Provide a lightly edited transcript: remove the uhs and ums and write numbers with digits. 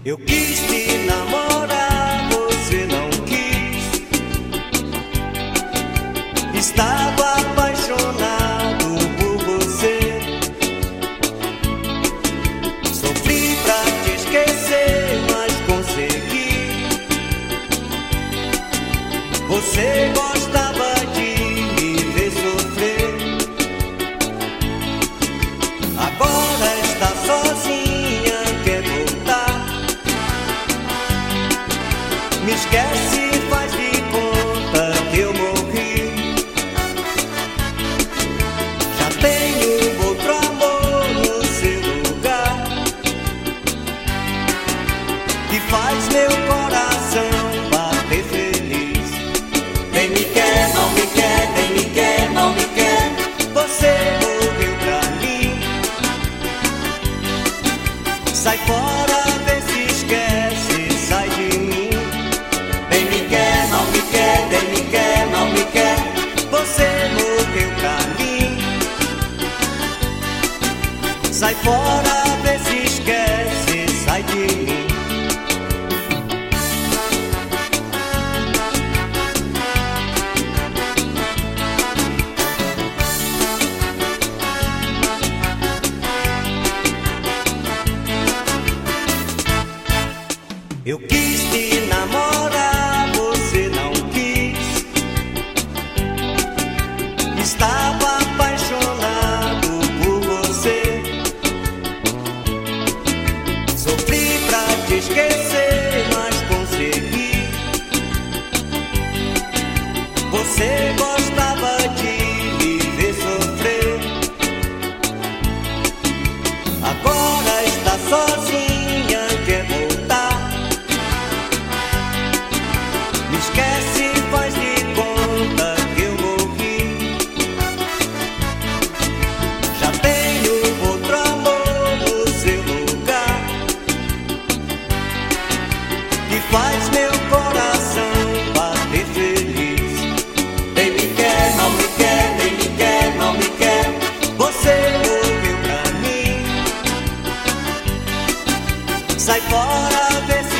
Eu quis te namorar, você não quis. Estava apaixonado por você. Sofri pra te esquecer, mas consegui. Você gostava de me ver sofrer. Agora está sozinha, quer voltar. Me esquece, faz de conta que eu morri. Já tenho outro amor no seu lugar, que faz meu coração bater feliz. Nem me quer, não me quer, nem me quer, não me quer. Você morreu pra mim. Sai fora, vê se esquece, sai de mim. Nem me quer, não me quer, nem me quer, não me quer. Você morreu pra mim. Sai fora, vê se esquece, sai de mim. Eu quis te namorar, você não quis. Estava apaixonado por você. Sofri pra te esquecer, mas consegui. Você gostava de me ver sofrer. Agora está sozinha, quer voltar. Me esquece, faz de conta que eu morri. Já tenho outro amor no seu lugar, que faz meu coração bater feliz. Nem me quer, não me quer, nem me quer, não me quer. Você morreu pra mim. Sai fora, vê se